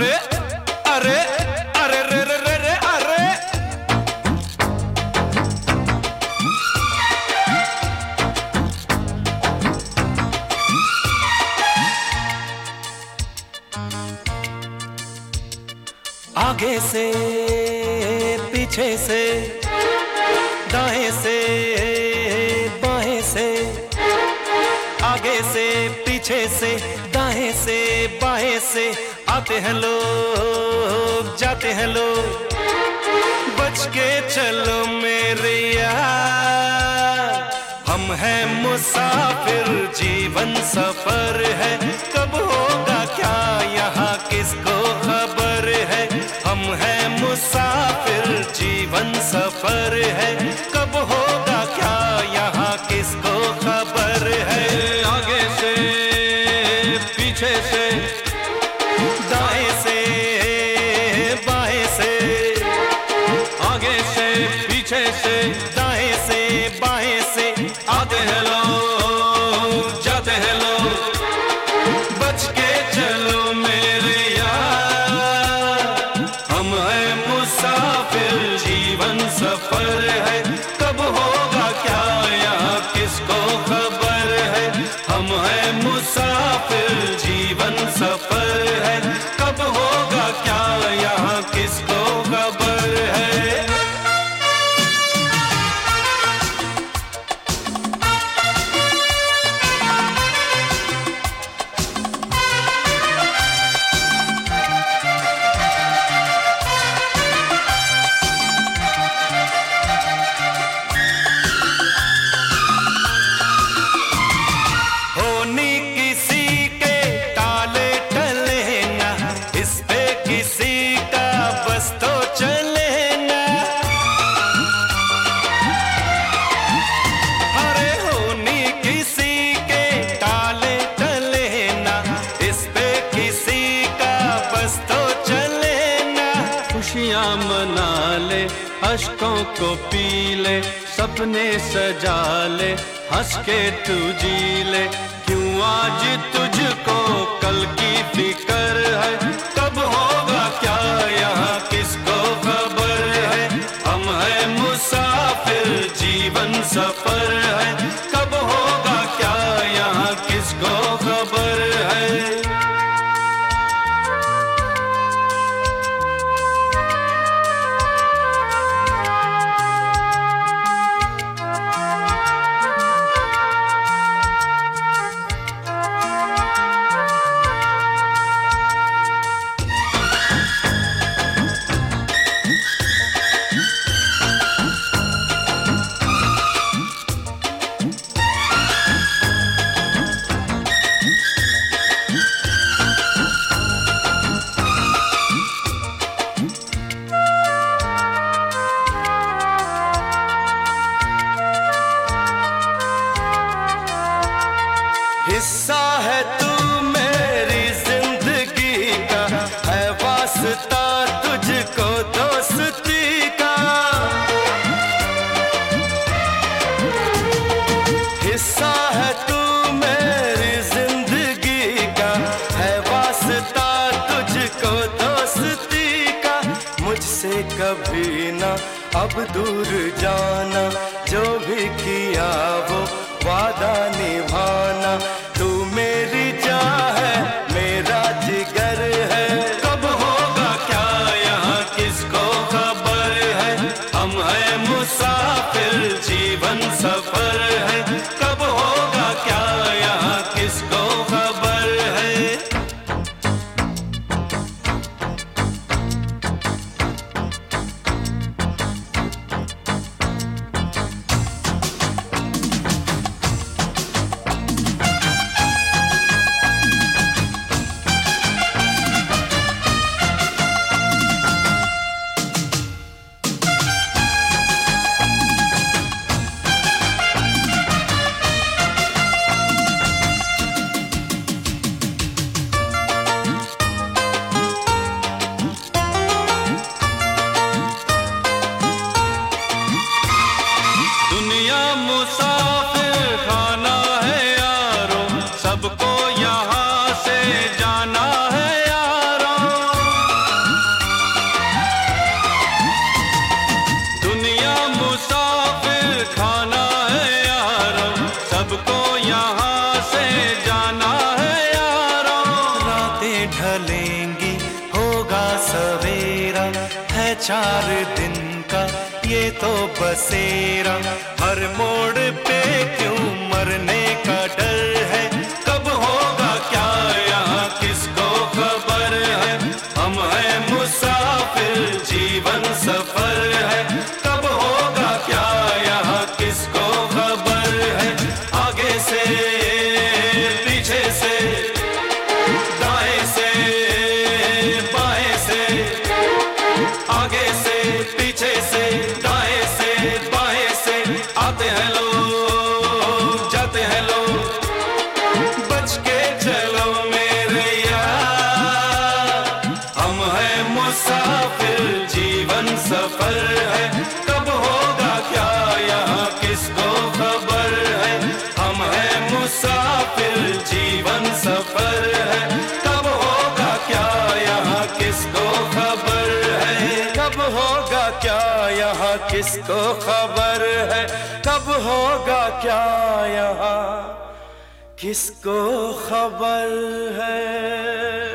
अरे अरे अरे रे रे रे रे अरे आगे से पीछे से दाएं से बाएं से आगे से पीछे से दाएं से बाएं से आते हैं लोग जाते हैं लोग बच के चलो मेरे यार हम हैं मुसाफिर जीवन सफर है कब होगा क्या यहाँ किसको खबर है हम हैं मुसाफिर जीवन सफर है कब होगा क्या यहाँ किसको खबर है आगे से पीछे से दाएं से बाएं से आगे से पीछे से दाएं से बाएं से आते हैं लोग जाते हैं लोग बच के चलो मेरे यार हम हैं मुसाफिर जीवन सफर है कब होगा क्या यहाँ किसको खबर है हम हैं मुसाफिर जीवन सफर है कब होगा क्या यहाँ किसको खबर है मना ले अश्कों को पी ले सपने सजा ले हंस के तू जी ले क्यों आज तुझको कल की फिक्र है कब होगा क्या यहाँ किसको खबर है हम हैं मुसाफिर जीवन सफर है कब होगा क्या यहाँ किसको खबर है हिस्सा है तू मेरी जिंदगी का है वास्ता तुझको दोस्ती का हिस्सा है तू मेरी जिंदगी का है वास्ता तुझको दोस्ती का मुझसे कभी ना अब दूर जाना जो भी किया वो वादा निभाना तू मेरी जान है मेरा जिगर है कब होगा क्या यहाँ किसको खबर है हम हैं मुसाफिर जीवन सफर है कब होगा क्या यहाँ किसको खबर है इंतजार दिन का ये तो बसेरा, हर मोड़ पे क्यों मरने का डर है। कब होगा क्या यहाँ किसको खबर है, हम हैं मुसाफिर जीवन सफर है। कब होगा क्या यहाँ किसको खबर है, आगे से पीछे से दाएं से बाएं से, आगे से पीछे से दाएं से बाएं से, आते हैं लोग जाते हैं लोग, बच के चलो मेरे यार, हम हैं मुसाफिर जीवन सफर है। कब होगा क्या यहाँ किसको खबर है, हम हैं मुसाफिर जीवन सफर है। कब होगा क्या यहाँ किसको खबर है, कब होगा क्या यहाँ किसको खबर है, कब होगा क्या यहाँ किसको खबर है।